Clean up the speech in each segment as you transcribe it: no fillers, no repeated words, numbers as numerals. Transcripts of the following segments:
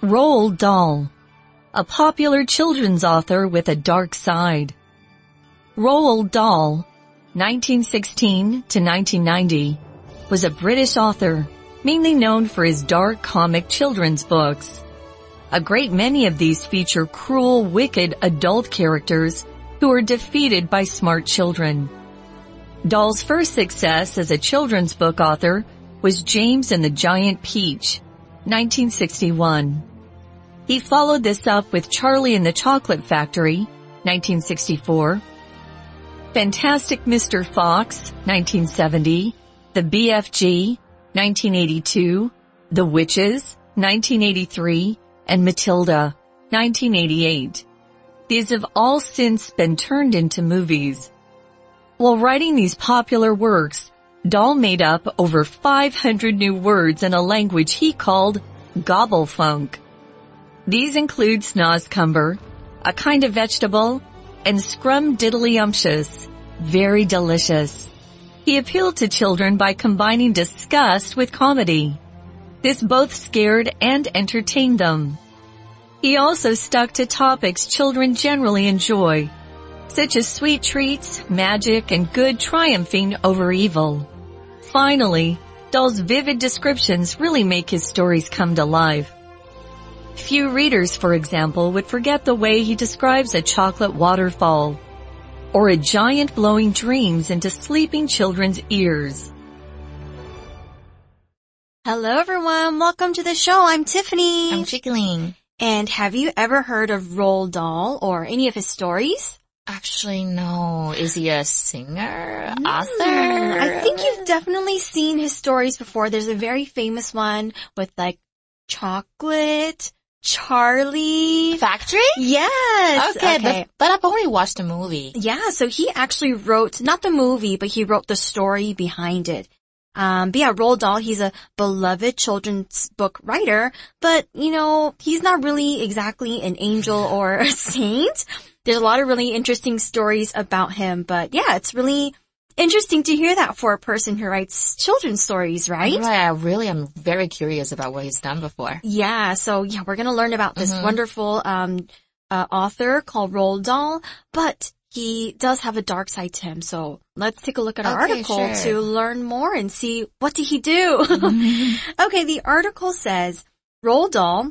Roald Dahl, a popular children's author with a dark side. Roald Dahl, 1916 to 1990, was a British author, mainly known for his dark comic children's books. A great many of these feature cruel, wicked adult characters who are defeated by smart children. Dahl's first success as a children's book author was James and the Giant Peach, 1961. He followed this up with Charlie and the Chocolate Factory, 1964, Fantastic Mr. Fox, 1970, The BFG, 1982, The Witches, 1983, and Matilda, 1988. These have all since been turned into movies. While writing these popular works, Dahl made up over 500 new words in a language he called Gobblefunk. These include snozzcumber, a kind of vegetable, and scrumdiddlyumptious, very delicious. He appealed to children by combining disgust with comedy. This both scared and entertained them. He also stuck to topics children generally enjoy, such as sweet treats, magic, and good triumphing over evil. Finally, Dahl's vivid descriptions really make his stories come to life. Few readers, for example, would forget the way he describes a chocolate waterfall, or a giant blowing dreams into sleeping children's ears. Hello everyone, welcome to the show. I'm Tiffany. I'm Chickling. And have you ever heard of Roald Dahl or any of his stories? Actually, no. Is he a singer? Author? I think you've definitely seen his stories before. There's a very famous one with like chocolate, Charlie. Factory? Yes. Okay. But I've only watched the movie. Yeah, so he actually wrote, not the movie, but he wrote the story behind it. But yeah, Roald Dahl, he's a beloved children's book writer, but, he's not really exactly an angel or a saint. There's a lot of really interesting stories about him, but yeah, it's really interesting to hear that for a person who writes children's stories, right? Right, I'm very curious about what he's done before. Yeah, so yeah, we're gonna learn about this wonderful, author called Roald Dahl, but he does have a dark side to him, so let's take a look at our article to learn more and see what did he do. Okay, the article says, Roald Dahl,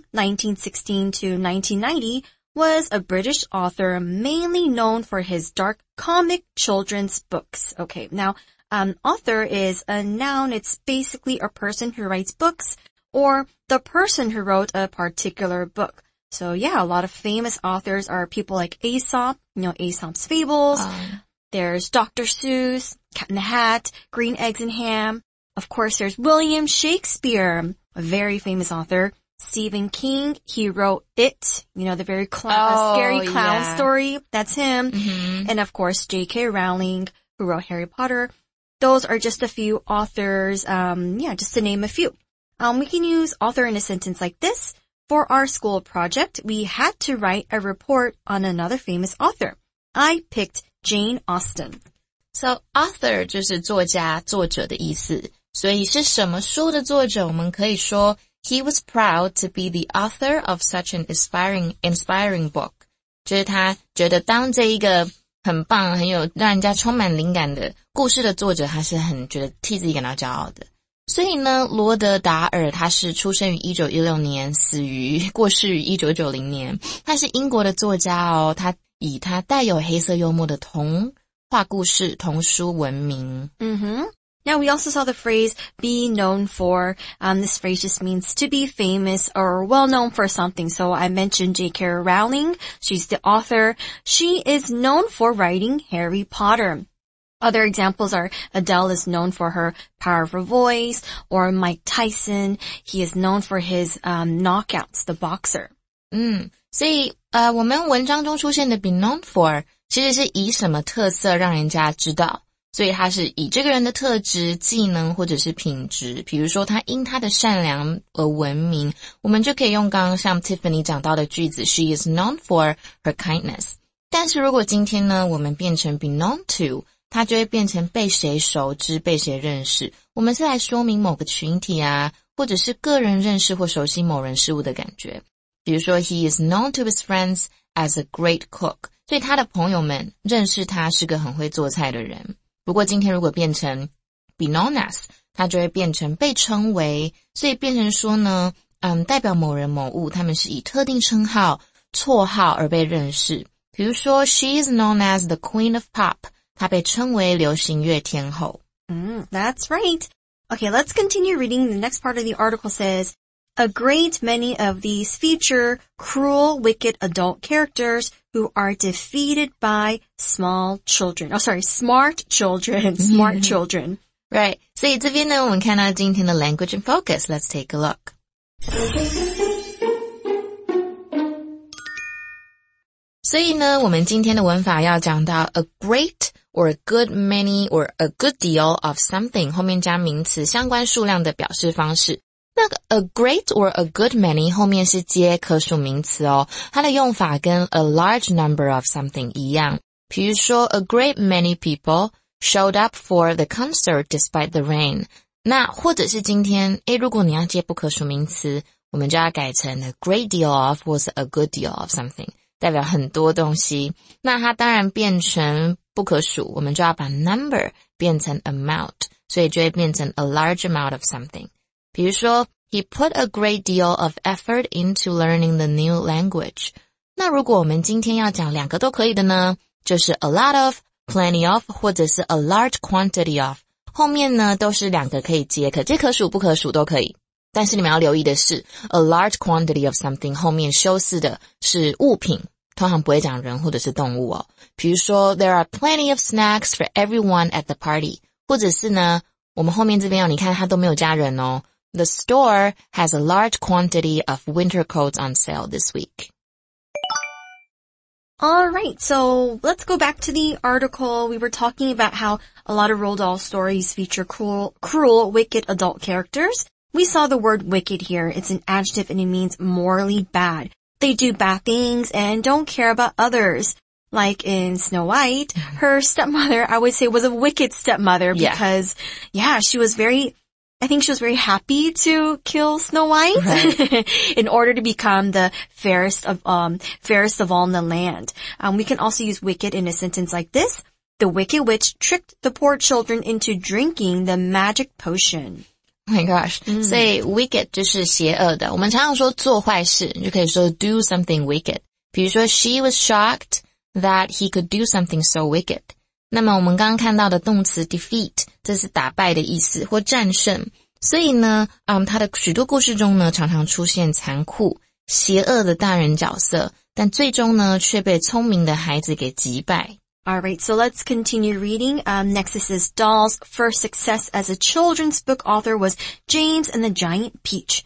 1916 to 1990, was a British author mainly known for his dark comic children's books. Okay, now, author is a noun. It's basically a person who writes books or the person who wrote a particular book. So yeah, a lot of famous authors are people like Aesop, Aesop's Fables. There's Dr. Seuss, Cat in the Hat, Green Eggs and Ham. Of course, there's William Shakespeare, a very famous author. Stephen King, he wrote It, the very scary clown story. That's him. And of course, J.K. Rowling, who wrote Harry Potter. Those are just a few authors, just to name a few. We can use author in a sentence like this. For our school project, we had to write a report on another famous author. I picked Jane Austen. So, author 就是作家、作者的意思。所以是什么书的作者，我们可以说He was proud to be the author of such an inspiring book. 就是他觉得当这一个很棒、很有让人家充满灵感的故事的作者，他是很觉得替自己感到骄傲的。所以呢，罗德达尔他是出生于1916年，过世于1990年。他是英国的作家哦，他以他带有黑色幽默的童话故事、童书闻名。 Now, we also saw the phrase be known for. This phrase just means to be famous or well known for something. So I mentioned J.K. Rowling. She's the author. She is known for writing Harry Potter. Other examples are Adele is known for her powerful voice, or Mike Tyson. He is known for his knockouts, the boxer. 所以我们文章中出现的 be known for 其实是以什么特色让人家知道。所以他是以这个人的特质、技能或者是品质，比如说他因他的善良而闻名，我们就可以用刚刚像 Tiffany 讲到的句子 She is known for her kindness。但是如果今天呢，我们变成 be known to， 它就会变成被谁熟知、被谁认识。我们是来说明某个群体啊，或者是个人认识或熟悉某人事物的感觉。 比如说 he is known to his friends as a great cook， 所以他的朋友们认识他是个很会做菜的人。不过今天如果变成 be known as， 它就会变成被称为，所以变成说呢代表某人某物他们是以特定称号绰号而被认识。比如说 she is known as the queen of pop， 她被称为流行乐天后。 That's right. Okay, let's continue reading. The next part of the article says, a great many of these feature cruel, wicked adult characters who are defeated by smart children. Smart children. Right. 所以这边呢，我们看到今天的 language and focus. Let's take a look. 所以呢，我们今天的文法要讲到 a great or a good many or a good deal of something 后面加名词相关数量的表示方式。那个 a great or a good many 后面是接可数名词哦，它的用法跟 a large number of something 一样。比如说 a great many people showed up for the concert despite the rain。那或者是今天如果你要接不可数名词，我们就要改成 a great deal of 或是 a good deal of something， 代表很多东西。那它当然变成不可数，我们就要把 number 变成 amount， 所以就会变成 a large amount of something。比如说 he put a great deal of effort into learning the new language。 那如果我们今天要讲两个都可以的呢，就是 a lot of、plenty of 或者是 a large quantity of， 后面呢都是两个可以接，可接可数不可数都可以。但是你们要留意的是 a large quantity of something 后面修饰的是物品，通常不会讲人或者是动物哦。比如说 there are plenty of snacks for everyone at the party， 或者是呢我们后面这边你看它都没有加人哦。The store has a large quantity of winter coats on sale this week. Alright, so let's go back to the article. We were talking about how a lot of Roald Dahl stories feature cruel, wicked adult characters. We saw the word wicked here. It's an adjective and it means morally bad. They do bad things and don't care about others. Like in Snow White, her stepmother, I would say, was a wicked stepmother because, she was very happy to kill Snow White in order to become the fairest of all in the land. We can also use wicked in a sentence like this. The wicked witch tricked the poor children into drinking the magic potion. Oh my gosh. 所以 wicked 就是邪恶的。我们常常说做坏事，你就可以说 do something wicked. 比如说 she was shocked that he could do something so wicked. 那么我们刚刚看到的动词 defeat， 这是打败的意思或战胜。所以呢，它的许多故事中呢，常常出现残酷、邪恶的大人角色，但最终呢，却被聪明的孩子给击败。 Alright, so let's continue reading. Next it says Dahl's first success as a children's book author was James and the Giant Peach,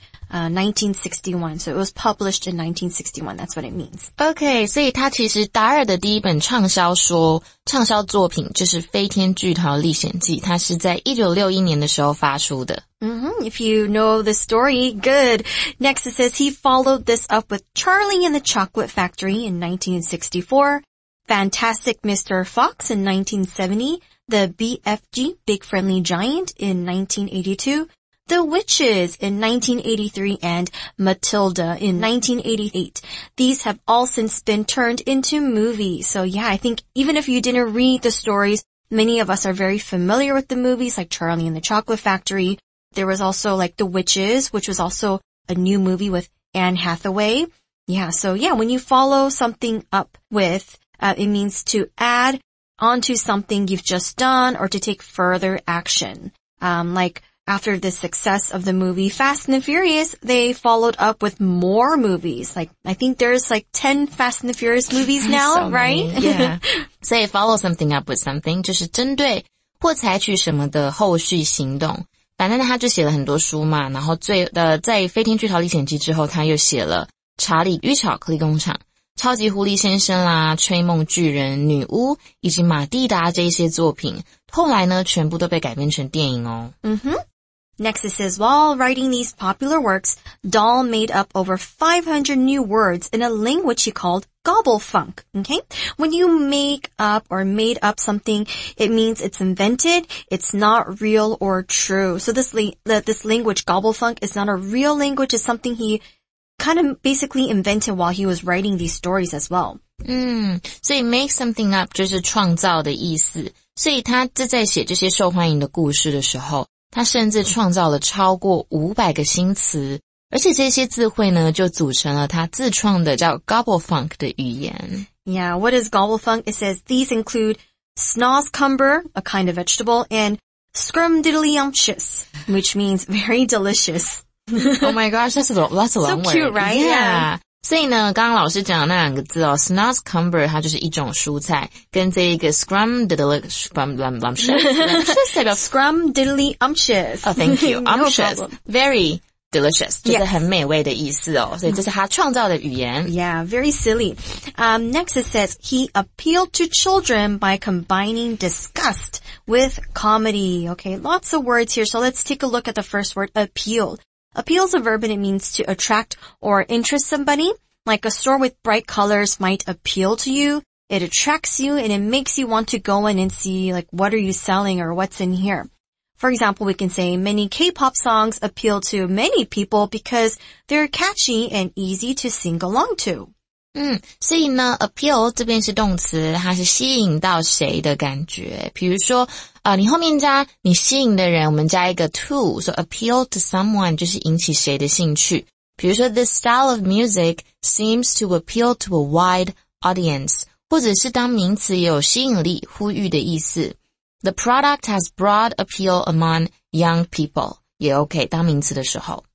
1961. So it was published in 1961. That's what it means. Okay, 所以他其实达尔的第一本畅销作品就是《飞天巨桃历险记》，它是在1961年的时候发出的。 If you know the story, good. Next it says he followed this up with Charlie and the Chocolate Factory in 1964. Fantastic Mr. Fox in 1970, The BFG, Big Friendly Giant in 1982, The Witches in 1983, and Matilda in 1988. These have all since been turned into movies. So I think even if you didn't read the stories, many of us are very familiar with the movies like Charlie and the Chocolate Factory. There was also like The Witches, which was also a new movie with Anne Hathaway. When you follow something up with it means to add onto something you've just done or to take further action. Like after the success of the movie Fast and the Furious, they followed up with more movies. Like I think there's like 10 Fast and the Furious movies now, so right? Yeah. 所以 follow something up with something 就是针对或采取什么的后续行动。反正他就写了很多书嘛，然后在《飞天巨桃历险记》之后，他又写了《查理与巧克力工厂》。超级狐狸先生啦，吹梦巨人、女巫以及马蒂达这一些作品，后来呢全部都被改编成电影哦。 Next it says, while writing these popular works, Dahl made up over 500 new words in a language he called Gobblefunk. Okay? When you make up or made up something, it means it's invented, it's not real or true. So this language, Gobblefunk, is not a real language, it's something he kind of basically invented while he was writing these stories as well. 所以 make something up 就是创造的意思。所以他在写这些受欢迎的故事的时候，他甚至创造了超过500个新词，而且这些字汇呢，就组成了他自创的叫 Gobblefunk 的语言。 Yeah, what is Gobblefunk? It says these include snoscumber, a kind of vegetable, and scrumdiddlyumptious, which means very delicious. Oh my gosh, that's a long word. So cute, right? Yeah. 所以呢，刚刚老师讲的那2个字哦 snoscumber 它就是一种蔬菜，跟这一个 scrumdiddlyumptious 代表 scrumdiddlyumptious. Oh, thank you. No Umptious. problem. Very delicious. 就是很美味的意思哦。所以这是他创造的语言。 Yeah, very silly. Next it says, he appealed to children by combining disgust with comedy. Okay, lots of words here. So let's take a look at the first word, appeal. Appeal is a verb and it means to attract or interest somebody. Like a store with bright colors might appeal to you. It attracts you and it makes you want to go in and see like what are you selling or what's in here. For example, we can say many K-pop songs appeal to many people because they're catchy and easy to sing along to. 所以呢 appeal 这边是动词，它是吸引到谁的感觉。比如说你后面加你吸引的人，我们加一个 to, so appeal to someone 就是引起谁的兴趣。比如说 this style of music seems to appeal to a wide audience, 或者是当名词也有吸引力、呼吁的意思。The product has broad appeal among young people, 也 OK 当名词的时候。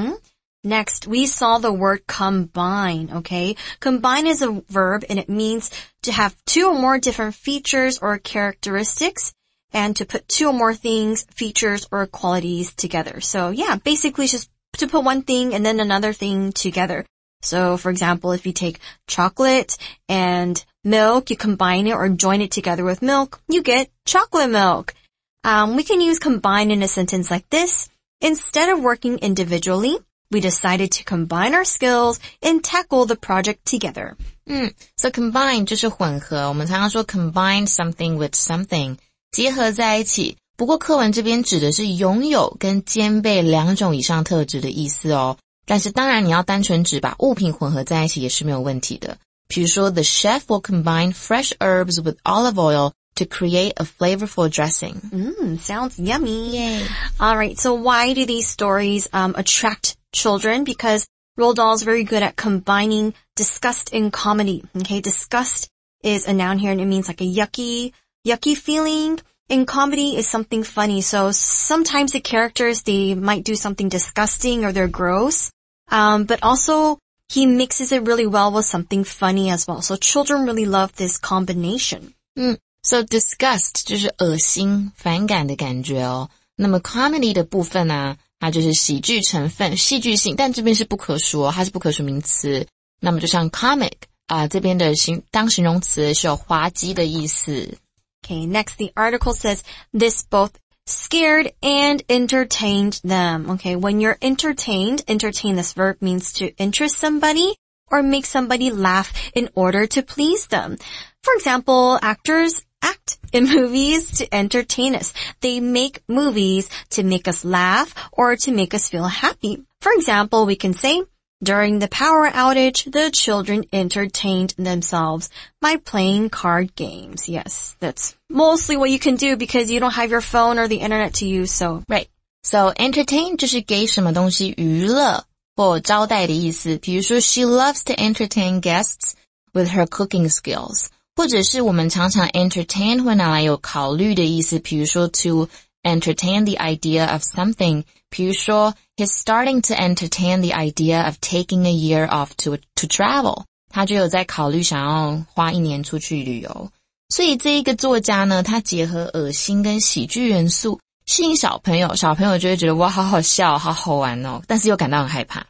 Next, we saw the word combine, okay? Combine is a verb and it means to have 2 or more different features or characteristics and to put 2 or more things, features, or qualities together. So yeah, basically it's just to put one thing and then another thing together. So for example, if you take chocolate and milk, you combine it or join it together with milk, you get chocolate milk. We can use combine in a sentence like this. Instead of working individually, we decided to combine our skills and tackle the project together. So combine 就是混合，我们常常说 combine something with something, 结合在一起。不过课文这边指的是拥有跟兼备2种以上特质的意思哦。但是当然你要单纯只把物品混合在一起也是没有问题的。比如说 the chef will combine fresh herbs with olive oil to create a flavorful dressing. Sounds yummy. Yay. Alright, so why do these stories attract children? Because Roald Dahl is very good at combining disgust and comedy. Okay, disgust is a noun here and it means like a yucky feeling. And comedy is something funny. So sometimes the characters, they might do something disgusting or they're gross. But also he mixes it really well with something funny as well. So children really love this combination. So disgust 就是恶心、反感的感觉哦。那么 comedy 的部分呢，它就是喜剧成分、戏剧性，但这边是不可数哦，它是不可数名词。那么就像 comic 这边的当形容词是有滑稽的意思。 Okay, next the article says this both scared and entertained them. Okay, when you're entertained, entertain, this verb means to interest somebody or make somebody laugh in order to please them. For example, actors act in movies to entertain us. They make movies to make us laugh or to make us feel happy. For example, we can say, during the power outage, the children entertained themselves by playing card games. Yes, that's mostly what you can do because you don't have your phone or the internet to use, so. Right. So entertain 就是给什么东西娱乐或招待的意思。比如说 she loves to entertain guests with her cooking skills. 或者是我们常常 entertain 会拿来有考虑的意思。比如说 to entertain the idea of something. 比如说 he's starting to entertain the idea of taking a year off to travel. 他就有在考虑想要花1年出去旅游。所以这一个作家呢，他结合恶心跟喜剧元素，吸引小朋友就会觉得哇，好好笑，好好玩哦，但是又感到很害怕。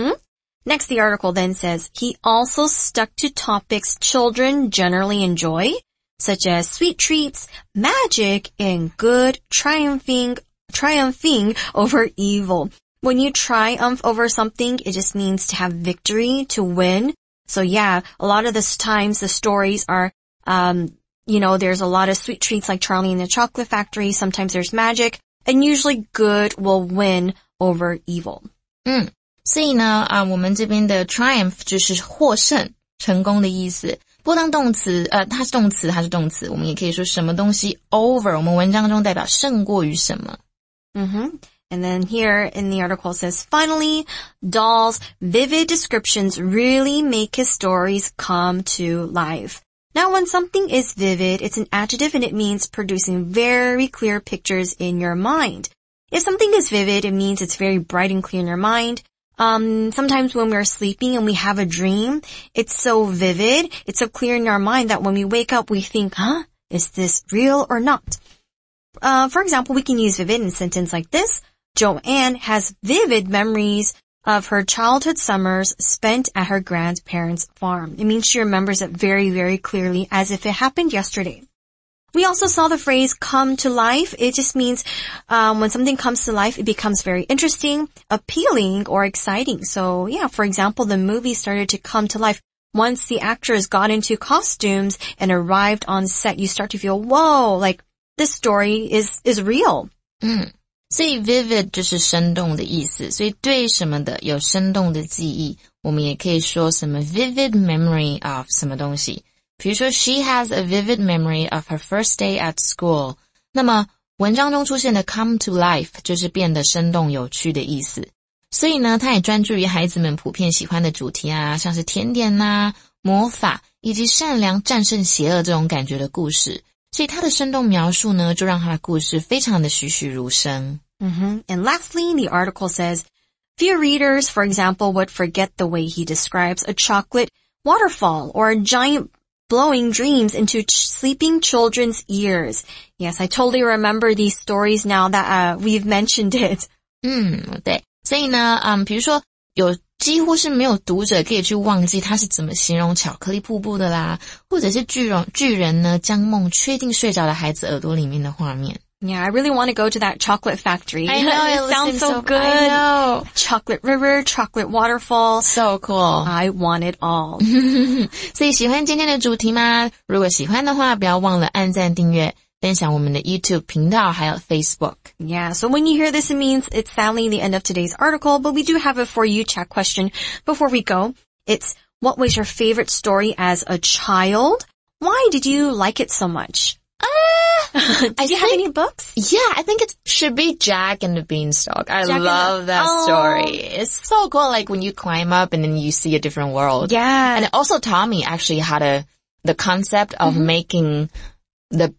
Next, the article then says, he also stuck to topics children generally enjoy, such as sweet treats, magic, and good triumphing over evil. When you triumph over something, it just means to have victory, to win. So yeah, a lot of the times the stories are, there's a lot of sweet treats like Charlie and the Chocolate Factory. Sometimes there's magic, and usually good will win over evil. 所以呢，我们这边的 triumph 就是获胜、成功的意思。不过当动词，它是动词，我们也可以说什么东西 over， 我们文章中代表胜过于什么。 And then here in the article says, finally, Dahl's vivid descriptions really make his stories come to life. Now, when something is vivid, it's an adjective and it means producing very clear pictures in your mind. If something is vivid, it means it's very bright and clear in your mind. Sometimes when we're sleeping and we have a dream, it's so vivid, it's so clear in our mind that when we wake up, we think, is this real or not? For example, we can use vivid in a sentence like this. Joanne has vivid memories of her childhood summers spent at her grandparents' farm. It means she remembers it very, very clearly as if it happened yesterday. We also saw the phrase come to life. It just means when something comes to life, it becomes very interesting, appealing, or exciting. So yeah, for example, the movie started to come to life once the actors got into costumes and arrived on set. You start to feel, whoa, like this story is real. 所以 vivid 就是生动的意思，所以对什么的有生动的记忆，我们也可以说什么 vivid memory of 什么东西。比如说 she has a vivid memory of her first day at school。那么文章中出现的 come to life 就是变得生动有趣的意思。所以呢，它也专注于孩子们普遍喜欢的主题啊，像是甜点啊、魔法以及善良战胜邪恶这种感觉的故事。所以它的生动描述呢，就让它的故事非常的栩栩如生。 And lastly, the article says, few readers, for example, would forget the way he describes a chocolate waterfall or a giant blowing dreams into sleeping children's ears. Yes, I totally remember these stories now that we've mentioned it. 对，所以呢，比如说几乎是没有读者可以去忘记他是怎么形容巧克力瀑布的啦，或者是巨人呢将梦吹进睡着的孩子耳朵里面的画面。 Yeah, I really want to go to that chocolate factory. I know, it sounds so good. I know. Chocolate river, chocolate waterfall. So cool. I want it all. 所以喜欢今天的主题吗？如果喜欢的话，不要忘了按赞订阅，分享我们的 YouTube 频道还有 Facebook. Yeah, so when you hear this, it means it's sadly the end of today's article, but we do have a For You chat question before we go. It's, what was your favorite story as a child? Why did you like it so much? Do you have any books? Yeah, I think it should be Jack and the Beanstalk. I love that story. It's so cool, like when you climb up and then you see a different world. Yeah. And also Tommy actually had the concept of making the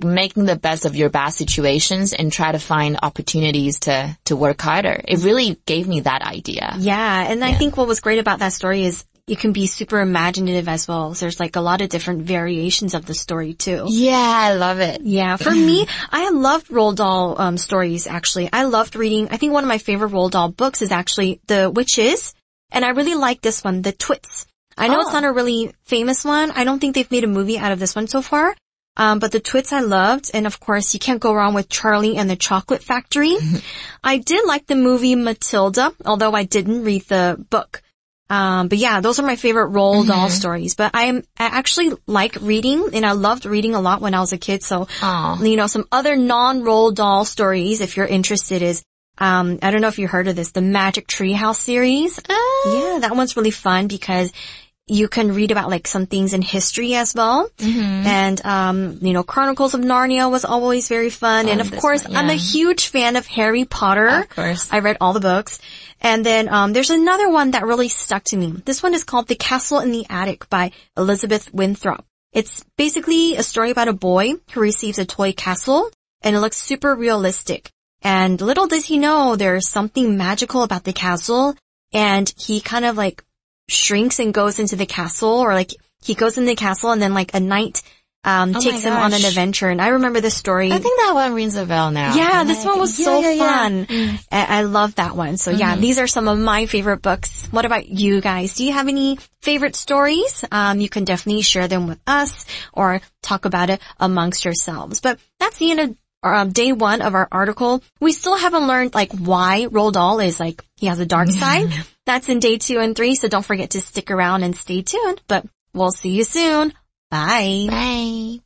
best of your bad situations and try to find opportunities to work harder. It really gave me that idea. Yeah, and I think what was great about that story is it can be super imaginative as well. So there's like a lot of different variations of the story too. Yeah, I love it. Yeah, for me, I loved Roald Dahl stories actually. I loved reading, I think one of my favorite Roald Dahl books is actually The Witches. And I really like this one, The Twits. I know it's not a really famous one. I don't think they've made a movie out of this one so far. But The Twits I loved. And of course, you can't go wrong with Charlie and the Chocolate Factory. I did like the movie Matilda, although I didn't read the book. But yeah, those are my favorite Roald Dahl stories. But I actually like reading, and I loved reading a lot when I was a kid. So, you know, some other non-Roald Dahl stories, if you're interested, is, I don't know if you heard of this, the Magic Treehouse series. Yeah, that one's really fun because you can read about like some things in history as well. And, you know, Chronicles of Narnia was always very fun. And of course, I'm a huge fan of Harry Potter. Of course. I read all the books. And then, there's another one that really stuck to me. This one is called The Castle in the Attic by Elizabeth Winthrop. It's basically a story about a boy who receives a toy castle and it looks super realistic. And little does he know there's something magical about the castle and he kind of like shrinks and goes into the castle, or like he goes in the castle and then like a knight takes him on an adventure. And I remember this story. I think that one rings a bell now. Yeah, this one was so fun. I love that one. So yeah, these are some of my favorite books. What about you guys? Do you have any favorite stories? You can definitely share them with us or talk about it amongst yourselves. But that's the end of day one of our article. We still haven't learned like why Roald Dahl is like, he has a dark side. That's in day 2 and 3. So don't forget to stick around and stay tuned, but we'll see you soon. Bye. Bye.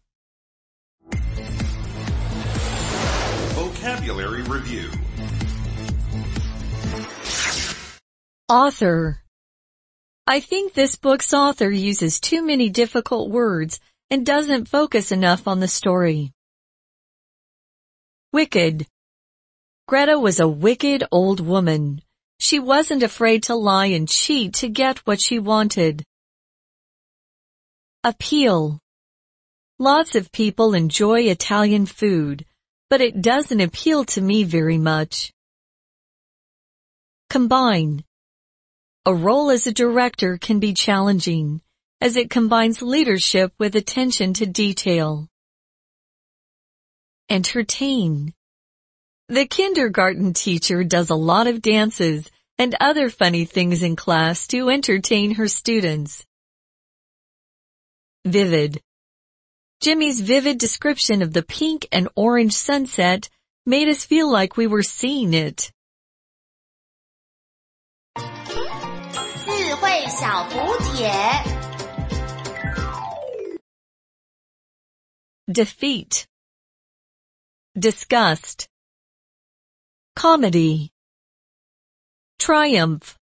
Vocabulary Review Author. I think this book's author uses too many difficult words and doesn't focus enough on the story. Wicked. Greta was a wicked old woman. She wasn't afraid to lie and cheat to get what she wanted. Appeal. Lots of people enjoy Italian food, but it doesn't appeal to me very much. Combine. A role as a director can be challenging, as it combines leadership with attention to detail. Entertain. The kindergarten teacher does a lot of dances and other funny things in class to entertain her students. Vivid. Jimmy's vivid description of the pink and orange sunset made us feel like we were seeing it. 智慧小补帖 Defeat. Disgust. Comedy. Triumph.